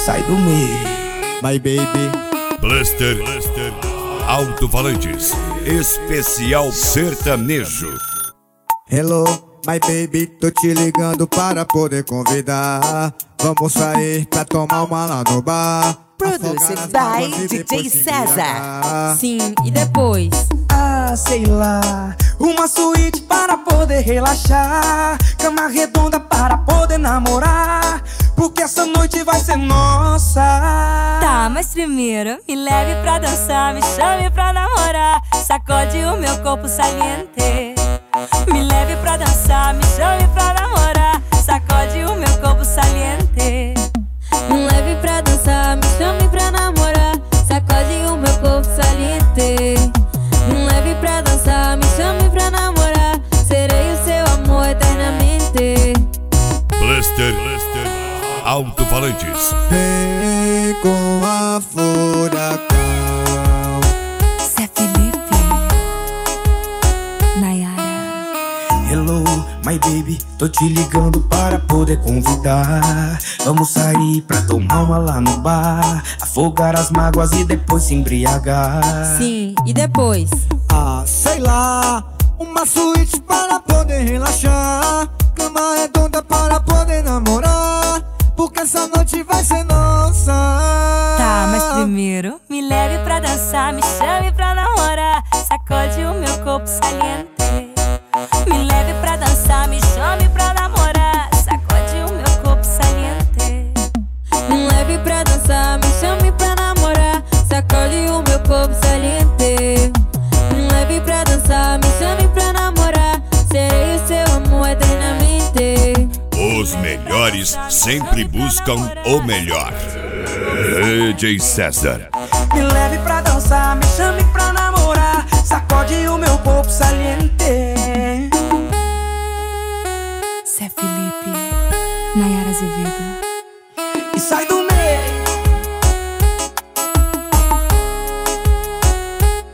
sai do meio. My baby. Blaster Alto-falantes especial sertanejo. Hello, my baby, tô te ligando para poder convidar. Vamos sair pra tomar uma lá no bar. Produced by DJ César. Sim, e depois? Ah, sei lá, uma suíte para poder relaxar, cama redonda para poder namorar, porque essa noite vai ser nossa. Tá, mas primeiro me leve pra dançar, me chame pra namorar, sacode o meu corpo saliente. Me leve pra dançar, me chame pra namorar, sacode o meu corpo saliente. Me leve pra dançar, me chame pra namorar, sacode o meu corpo saliente. Me leve pra dançar, me chame pra namorar, serei o seu amor eternamente. Blaster Alto-falantes. Vem com a furacão. Zé Felipe, Nayara. Hello, my baby, tô te ligando para poder convidar. Vamos sair pra tomar uma lá no bar, afogar as mágoas e depois se embriagar. Sim, e depois? Ah, sei lá, uma suíte para poder relaxar, cama redonda para poder namorar, porque essa noite vai ser nossa. Tá, mas primeiro me leve pra dançar, me chame pra namorar, sacode o meu corpo saliente. Me leve pra dançar, me chame pra namorar, sacode o meu corpo saliente. Me leve pra dançar, me chame pra namorar, sacode o meu corpo saliente. Me leve pra dançar, me chame pra namorar, serei o seu amor eternamente. Os melhores sempre buscam o melhor. DJ César. Me leve pra dançar, me chame pra namorar, sacode o meu corpo saliente.